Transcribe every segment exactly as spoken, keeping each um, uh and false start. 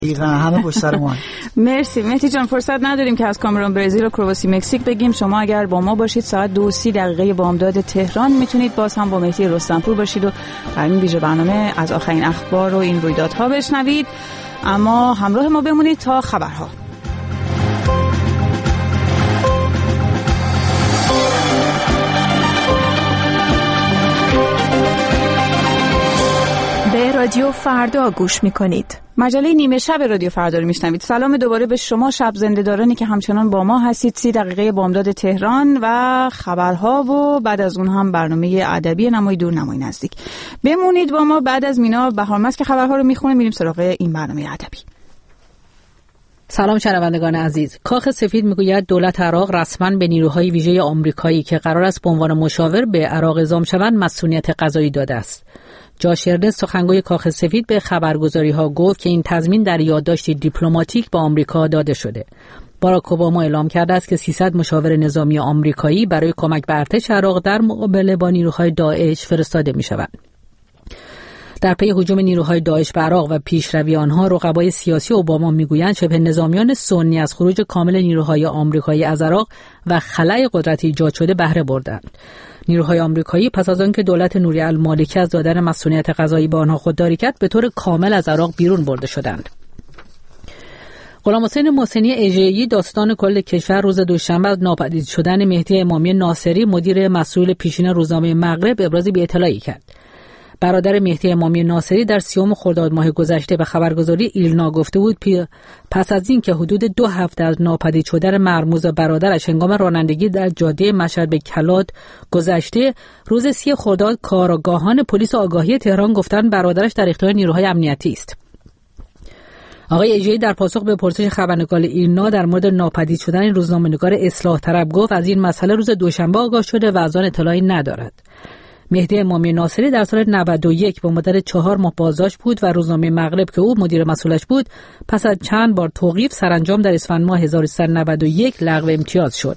دقیقاً همه پشت سر ما. مرسی مهدی جان، فرصت نداریم که از کامرون برزیل و کرواسی مکزیک بگیم. شما اگر با ما باشید ساعت دو و سی دقیقه بامداد تهران میتونید باز هم با مهدی رستمپور باشید و در این ویژه برنامه از آخرین اخبار و این رویدادها بشنوید. اما همراه ما بمونید تا خبرها. به رادیو فردا گوش میکنید. مجله نیمه شب رادیو فردا رو میشنوید. سلام دوباره به شما شب زنده‌دارانی که همچنان با ما هستید. سی دقیقه بامداد تهران و خبرها و بعد از اون هم برنامه ادبی نمای دور نمای نزدیک. بمونید با ما. بعد از مینا بهارمست که خبرها رو میخونه میریم سراغ این برنامه ادبی. سلام شنوندگان عزیز. کاخ سفید میگوید دولت عراق رسما به نیروهای ویژه آمریکایی که قرار است به عنوان مشاور به عراق اعزام شوند مسئولیت قضایی داده است. جاش ارنست سخنگوی کاخ سفید به خبرگزاری‌ها گفت که این تضمین در یادداشتی دیپلماتیک به آمریکا داده شده. باراک اوباما اعلام کرده است که سیصد مشاور نظامی آمریکایی برای کمک به ارتش عراق در مقابله با نیروهای داعش فرستاده می‌شوند. در پی هجوم نیروهای داعش به عراق و پیشروی آنها، رقبای سیاسی اوباما میگویند شبه نظامیان سنی از خروج کامل نیروهای آمریکایی از عراق و خلأ قدرتی ایجاد شده بهره بردند. نیروهای آمریکایی پس از آنکه دولت نوری المالکی از دادن مسئولیت قضایی به آنها خودداری کرد، به طور کامل از عراق بیرون برده شدند. غلام حسین محسنی اژه‌ای داستان کل کشور روز دوشنبه از ناپدید شدن مهدی امامی ناصری مدیر مسئول پیشین روزنامه مغرب ابراز بی‌اطلاعی کرد. برادر مهدی امامی ناصری در سیوم خرداد ماه گذشته به خبرگزاری ایرنا گفته بود پس از این که حدود دو هفته از ناپدید شدن مرموز برادرش هنگام رانندگی در جاده مشهد به کلات گذشته، روز سی خرداد کارآگاهان پلیس آگاهی تهران گفتند برادرش در اختیار نیروهای امنیتی است. آقای اژه‌ای در پاسخ به پرسش خبرنگار ایرنا در مورد ناپدید شدن این روزنامه‌نگار اصلاح طلب گفت از این مسئله روز دوشنبه آگاه شده و از آن اطلاعی ندارد. مهدی امامی ناصری در سال نود و یک به مدت چهار ماه بازداشت بود و روزنامه مغرب که او مدیر مسئولش بود پس از چند بار توقیف سرانجام در اسفند ماه هزار و سیصد و نود و یک لغو امتیاز شد.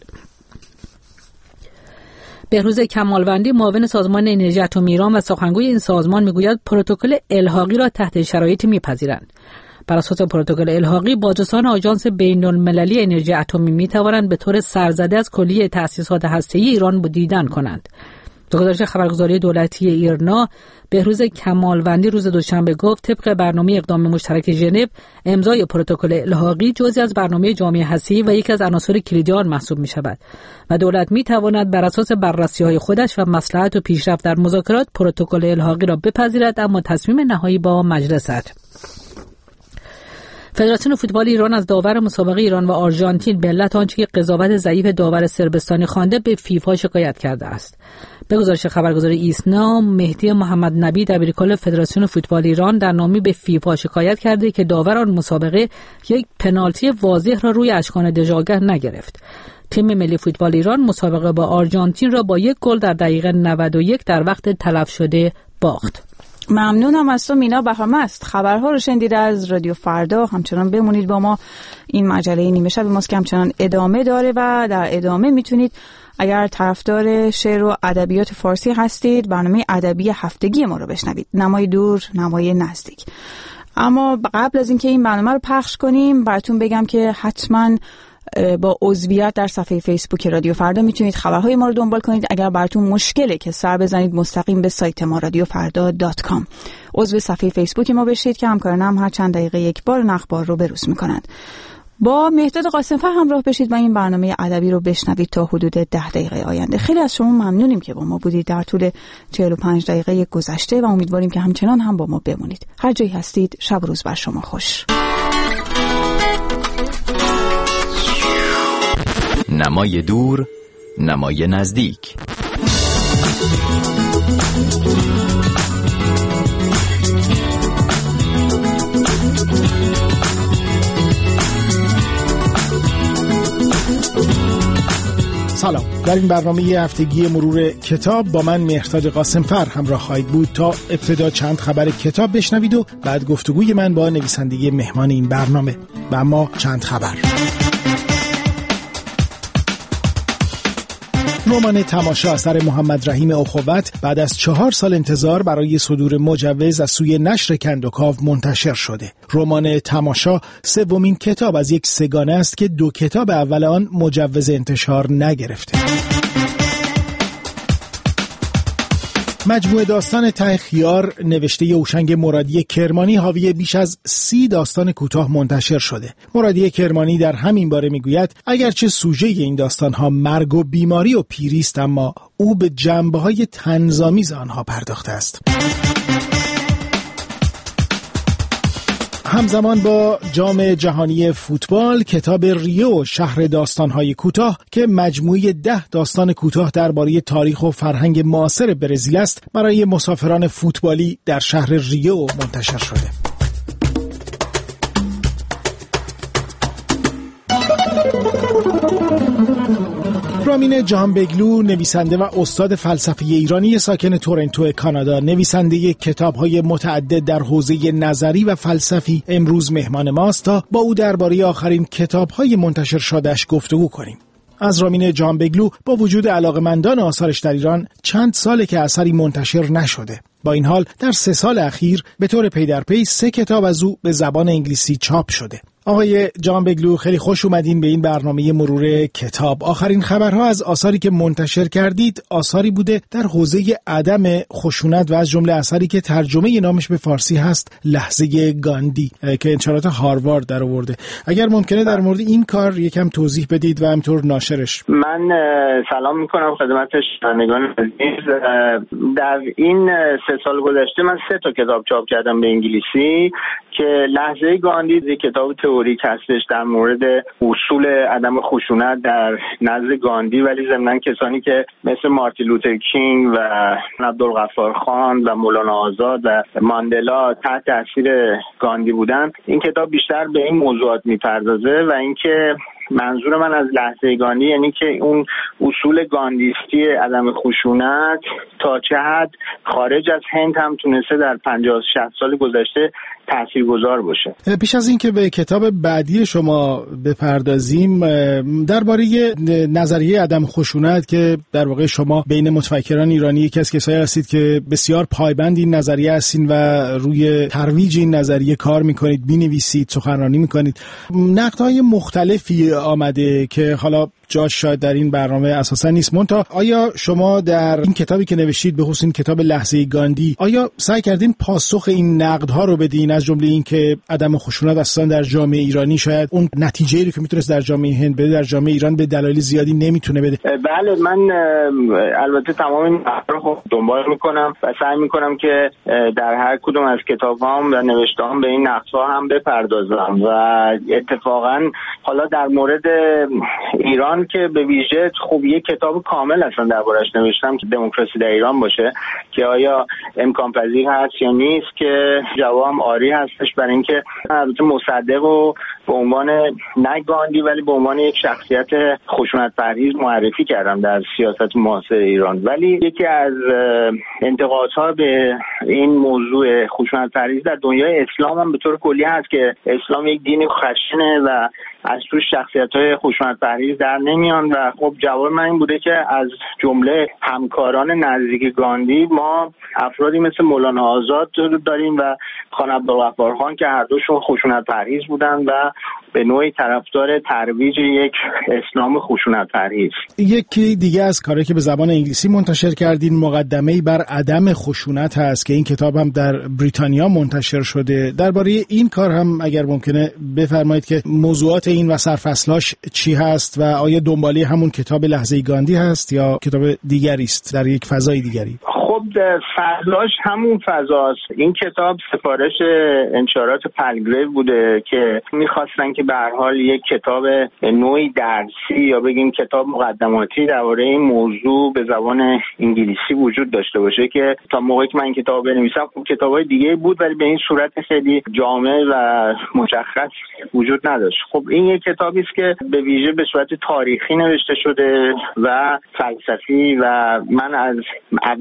بهروز کمالوندی معاون سازمان انرژی اتمی ایران و سخنگوی این سازمان میگوید پروتکل الحاقی را تحت شرایطی میپذیرند. بر اساس پروتکل الحاقی بازرسان آژانس بین‌المللی انرژی اتمی میتوانند به طور سرزده از کلیه تأسیسات هسته‌ای ایران دیدن کنند. به گزارش خبرگزاری دولتی ایرنا، بهروز کمالوندی روز دوشنبه گفت طبق برنامه اقدام مشترک ژنو، امضای پروتکل الحاقی جزئی از برنامه جامعه هسته‌ای و یکی از عناصر کلیدی آن محسوب می‌شود و دولت می‌تواند بر اساس بررسی‌های خودش و مصلحت و پیشرفت در مذاکرات پروتکل الحاقی را بپذیرد، اما تصمیم نهایی با مجلس است. فدراسیون فوتبال ایران از داور مسابقه ایران و آرژانتین به علت آنچه که قضاوت ضعیف داور صربستانی خوانده به فیفا شکایت کرده است. به گزارش خبرگزاری ایسنا، مهدی محمد نبی دبیرکل فدراسیون فوتبال ایران در نامه به فیفا شکایت کرده که داور آن مسابقه یک پنالتی واضح را روی اشکان دژآگه نگرفت. تیم ملی فوتبال ایران مسابقه با آرژانتین را با یک گل در دقیقه نود و یک در وقت تلف شده باخت. ممنونم از تو مینا بهارمست. خبرها رو شنیدید از رادیو فردا. همچنان بمونید با ما. این مجله نیمه شب ماست که همچنان ادامه داره و در ادامه میتونید اگر طرفدار شعر و ادبیات فارسی هستید برنامه ادبی هفتگی ما رو بشنوید، نمای دور نمای نزدیک. اما قبل از اینکه این برنامه رو پخش کنیم براتون بگم که حتما با عضویت در صفحه فیسبوک رادیو فردا میتونید خبرهای ما رو دنبال کنید. اگر براتون مشکله که سر بزنید مستقیم به سایت ما رادیو فردا دات کام عضو صفحه فیسبوک ما بشید که همکارانم هر چند دقیقه یک بار این اخبار رو بروز میکنند. با مهداد قاسم‌فر همراه بشید و این برنامه ادبی رو بشنوید تا حدود ده دقیقه آینده. خیلی از شما ممنونیم که با ما بودید در طول چهل و پنج دقیقه گذشته و امیدواریم که همچنان هم با ما بمونید. هر جایی هستید شب و روز بر شما خوش. نمای دور نمای نزدیک. سلام. در این برنامه هفتگی مرور کتاب با من مهداد قاسم‌فر همراه خواهید بود. تا ابتدا چند خبر کتاب بشنوید و بعد گفتگوی من با نویسنده مهمان این برنامه. و اما چند خبر. رمان تماشا اثر محمد رحیم اخوت بعد از چهار سال انتظار برای صدور مجوز از سوی نشر کندوکاو منتشر شده. رمان تماشا سومین کتاب از یک سگانه است که دو کتاب اول آن مجوز انتشار نگرفته. مجموعه داستان ته خیار نوشته هوشنگ مرادی کرمانی حاوی بیش از سی داستان کوتاه منتشر شده. مرادی کرمانی در همین باره میگوید اگرچه سوژه این داستانها مرگ و بیماری و پیری است، اما او به جنبه‌های طنزآمیز آنها پرداخته است. همزمان با جام جهانی فوتبال، کتاب ریو شهر داستان‌های کوتاه که مجموعه ده داستان کوتاه درباره تاریخ و فرهنگ معاصر برزیل است، برای مسافران فوتبالی در شهر ریو منتشر شده. رامین جهانبگلو، نویسنده و استاد فلسفه ایرانی ساکن تورنتو کانادا، نویسنده کتاب‌های متعدد در حوزه نظری و فلسفی، امروز مهمان ماست تا با او درباره آخرین کتاب‌های منتشر شده‌اش گفتگو کنیم. از رامین جهانبگلو با وجود علاقه‌مندان آثارش در ایران چند ساله که اثری منتشر نشده. با این حال در سه سال اخیر به طور پی در پی سه کتاب از او به زبان انگلیسی چاپ شده. آقای جهانبگلو، خیلی خوش اومدین به این برنامه مرور کتاب. آخرین خبرها از آثاری که منتشر کردید آثاری بوده در حوزه عدم خشونت و از جمله اثری که ترجمه نامش به فارسی هست لحظه گاندی که انشارات هاروارد در آورده. اگر ممکنه در مورد این کار یکم توضیح بدید و همینطور ناشرش. من سلام میکنم خدمت شنوندگان عزیز. در این سه سال گذشته من سه تا کتاب چاپ کردم به انگلیسی که لحظه گاندی یک کتاب تئوریک هستش در مورد اصول عدم خشونت در نزد گاندی، ولی ضمن کسانی که مثل مارتین لوتر کینگ و عبدالغفار خان و مولانا آزاد و ماندلا تحت تاثیر گاندی بودن. این کتاب بیشتر به این موضوعات میپردازه و اینکه منظور من از لحظه گاندی یعنی که اون اصول گاندیستی عدم خشونت تا چه حد خارج از هند هم تونسته در پنجاه شصت سال گذشته تاثیرگذار باشه. پیش از اینکه به کتاب بعدی شما بپردازیم، درباره نظریه عدم خشونت که در واقع شما بین متفکران ایرانی یکی از کسایی هستید که بسیار پایبند این نظریه هستین و روی ترویج این نظریه کار میکنید، بینویسید، سخنرانی میکنید. نقدهای مختلفی آمده که حالا جاش شاید در این برنامه اساسا نیست. منتها آیا شما در این کتابی که نوشتید، به خصوص این کتاب لحظه گاندی، آیا سعی کردین پاسخ این نقدها رو بدین، از جمله این که عدم خشونت اصلا در جامعه ایرانی شاید اون نتیجه‌ای رو که میتونست در جامعه هند بده در جامعه ایران به دلایل زیادی نمیتونه بده؟ بله، من البته تمام این رو خب دنبال میکنم و سعی میکنم که در هر کدوم از کتاب‌هام و نوشته‌هام به این نقدها هم بپردازم و اتفاقا حالا در مورد ایران که به ویژه خب یک کتاب کامل اصلا دربارش نوشتم که دموکراسی در ایران باشه که آیا امکان پذیر هست یا نیست، که جوابم آری هستش، برای اینکه البته مصدق و به عنوان نه گاندی ولی به عنوان یک شخصیت خشونت پرهیز معرفی کردم در سیاست معاصر ایران. ولی یکی از انتقادها به این موضوع خشونت پرهیز در دنیای اسلام هم به طور کلی هست که اسلام یک دین خشنه و از توش شخصیت‌های خشونت پرهیز در نمیان و خب جواب من این بوده که از جمله همکاران نزدیک گاندی ما افرادی مثل مولانا آزاد داریم و خان عبدالغفار خان که هر دوشون خشونت پرهیز بودن و به نوعی طرفدار ترویج یک اسلام خشونت پرهیز. یکی دیگه از کارهایی که به زبان انگلیسی منتشر کردین مقدمه‌ای بر عدم خشونت هست که این کتاب هم در بریتانیا منتشر شده. درباره این کار هم اگر ممکنه بفرمایید که موضوعات این و سرفصلاش چی هست و آیا دنباله همون کتاب لحظه گاندی هست یا کتاب دیگری است در یک فضای دیگری؟ خب فضاش همون فضاست. این کتاب سفارش انشارات پلگریو بوده که میخواستن که به هر حال یک کتاب نوعی درسی یا بگیم کتاب مقدماتی درباره این موضوع به زبان انگلیسی وجود داشته باشه که تا موقعی که من این کتاب بنویسم خب کتابای دیگه بود ولی به این صورت خیلی جامع و مشخص وجود نداشت. خب این یک کتابی است که به ویژه به صورت تاریخی نوشته شده و فلسفی و من از اولین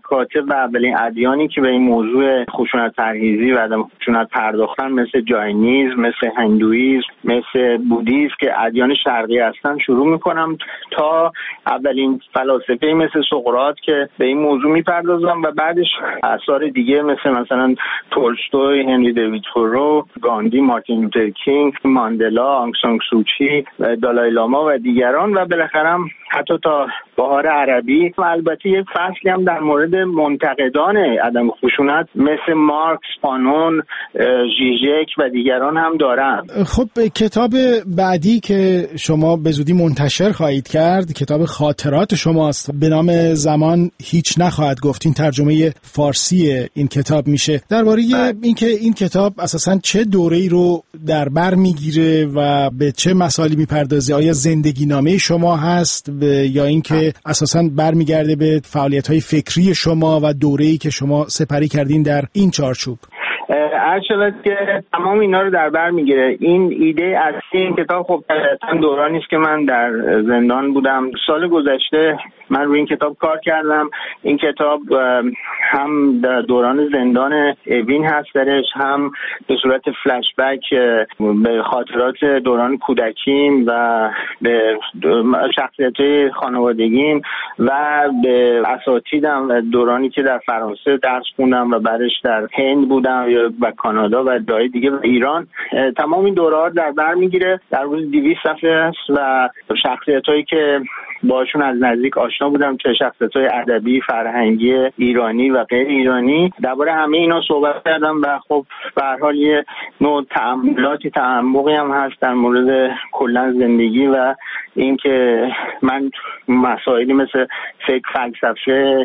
مکاتب و اولین ادیانی که به این موضوع خشونت پرهیزی و عدم خشونت پرداختن مثل جاینیسم، مثل هندویسم، مثل بودیسم که ادیان شرقی هستن شروع میکنم تا اولین فلاسفه مثل سقراط که به این موضوع میپردازم و بعدش آثار دیگه مثل مثلا تولستوی، هنری دیوید تورو، گاندی، مارتین لوتر کینگ، ماندلا، آنگ سان سوچی، دالای لاما و دیگران و بالاخره حتی تا بهار عربی. و البته یک فصلی هم در مورد منتقدان عدم خشونت مثل مارکس، فانون، ژیژک و دیگران هم دارم. خب کتاب بعدی که شما به زودی منتشر خواهید کرد کتاب خاطرات شماست، به نام زمان هیچ نخواهد گفت. این ترجمه فارسی این کتاب میشه. درباره اینکه این کتاب اساساً چه دوره‌ای رو در بر میگیره و به چه مسائلی میپردازه، آیا زندگی نامه شما هست یا اینکه اساساً برمیگرده به فعالیت‌های فکری شما و دوره‌ای که شما سپری کردین در این چارچوب؟ عرض شود که تمام اینا رو در بر میگیره. این ایده اصلی این کتاب خب طبعاً دورانی است که من در زندان بودم. سال گذشته من روی این کتاب کار کردم. این کتاب هم در دوران زندان اوین هست درش، هم به صورت فلش بک به خاطرات دوران کودکیم و به شخصیت‌های خانوادگیم و به اساتیدم و دورانی که در فرانسه درس خوندم و بعدش در هند بودم و کانادا و جای دیگه و ایران. تمام این دوره‌ها در بر میگیره. در روز دویست صفحه است و شخصیتایی که باشون از نزدیک آشنا بودم، چه شخصیت‌های ادبی، فرهنگی، ایرانی و غیر ایرانی، درباره همه اینا صحبت کردم و خب به هر حال یه نوع تأملاتی تعمقی هم هست در مورد کلا زندگی و اینکه من مسائلی مثل فکر، فلسفه،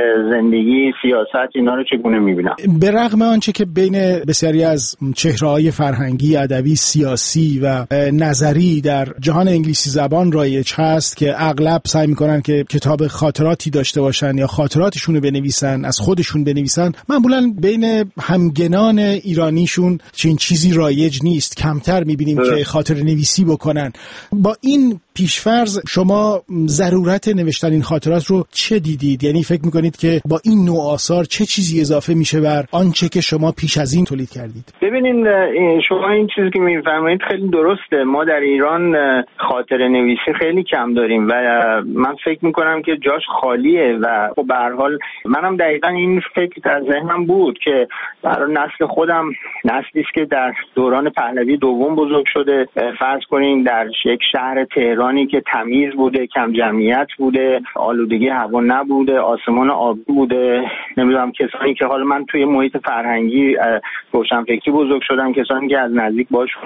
زندگی، سیاست اینا رو چگونه می‌بینم. به رغم آنچه که بین بسیاری از چهره‌های فرهنگی، ادبی، سیاسی و نظری در جهان انگلیسی زبان رایج هست که اغلب سعی می‌کنن که کتاب خاطراتی داشته باشن یا خاطراتشون رو بنویسن، از خودشون بنویسن، معمولاً بین همگنان ایرانیشون چنین چیزی رایج نیست. کمتر می‌بینیم که خاطره نویسی بکنن. با این پیشفرض شما ضرورت نوشتن این خاطرات رو چه دیدید؟ یعنی فکر میکنید که با این نوع آثار چه چیزی اضافه میشه بر آنچه که شما پیش از این تولید کردید؟ ببینید شما این چیزی که میفرمایید خیلی درسته. ما در ایران خاطره نویسی خیلی کم داریم و من فکر میکنم که جاش خالیه و خب به هر حال منم دقیقاً این فکر در ذهنم بود که برای نسل خودم، نسلی است که در دوران پهلوی دوم بزرگ شده، فرض کنین در یک شهر تهرانی که تمیز بوده، کم جمعیت بوده، آلودگی هوا نبوده، آسمان آبی بوده، نمیدونم کسانی که حالا من توی محیط فرهنگی روشنفکری بزرگ شدم، کسانی که از نزدیک باشون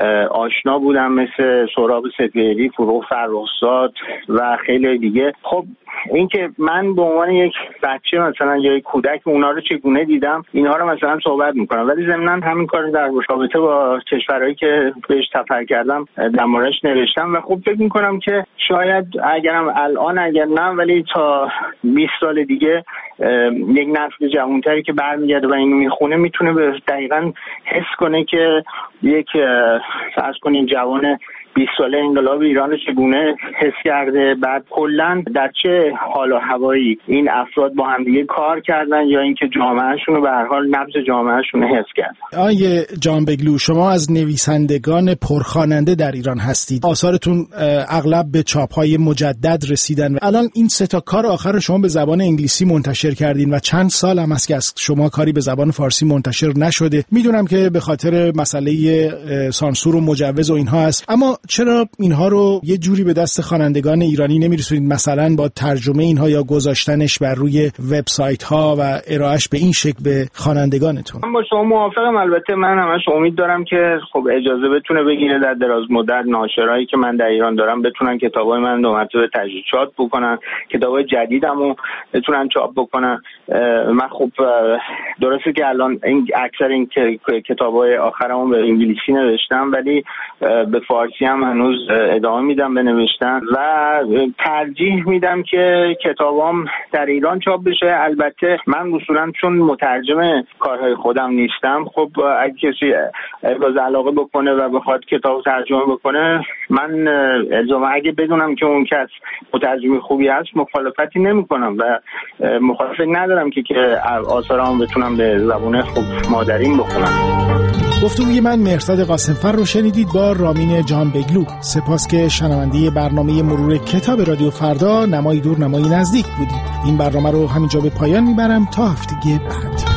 آشنا بودم مثل سهراب سپهری، فروغ فرخزاد و خیلی دیگه. خب این که من به عنوان یک بچه مثلا یا یک کودک اونا رو چگونه دیدم، اینها رو مثلا صحبت میکنم، ولی ضمناً همین کار در رابطه با کشورهایی که بهش سفر کردم در موردش نوشتم و خب فکر میکنم که شاید اگرم الان اگر نه ولی تا بیست سال دیگه یک نسل جوانتری که برمیگرده و اینو میخونه میتونه به دقیقاً حس کنه که یک فرض کنین جوان بیست ساله انقلاب ایران چگونه حس کرده، بعد کلا در چه حال و هوایی این افراد با هم دیگه کار کردن یا اینکه جامعهشون رو به هر حال نبض جامعهشون حس کردن. آیه جان بگلو، شما از نویسندگان پرخواننده در ایران هستید. آثارتون اغلب به چاپ‌های مجدد رسیدن. الان این سه تا کار آخر شما به زبان انگلیسی منتشر کردین و چند سال هم است که از شما کاری به زبان فارسی منتشر نشده. میدونم که به خاطر مسئله سانسور و مجوز و اینها هست، اما چرا اینها رو یه جوری به دست خوانندگان ایرانی نمیرسونید، مثلا با ترجمه اینها یا گذاشتنش بر روی وبسایت ها و ارائهش به این شکل به خوانندگانتون؟ من با شما موافقم. البته من همش امید دارم که خب اجازه بتونه بگیره در دراز مدت ناشرایی که من در ایران دارم بتونن کتابای من دو مرتبه تجدید چاپ بکنن، کتابای جدیدمو بتونن چاپ بکنن. من خب درسته که الان این اکثر این کتابای آخرمو به انگلیسی نوشتم ولی به فارسی هم هنوز ادامه میدم به نوشتن و ترجیح میدم که کتابام در ایران چاپ بشه. البته من اصولا چون مترجم کارهای خودم نیستم، خب اگه کسی باز علاقه بکنه و بخواد کتاب ترجمه بکنه من الزاما اگه بدونم که اون کس مترجم خوبی هست مخالفتی نمیکنم و مخالفت ندارم که که آثارم بتونم به زبان خوب مادریم بخونم. گفتگوی من مهرزاد قاسمفر رو شنیدید با رامین جان بگلو. سپاس که شنونده برنامه مرور کتاب رادیو فردا نمای دور نمای نزدیک بودید. این برنامه رو همینجا به پایان میبرم تا هفته بعد.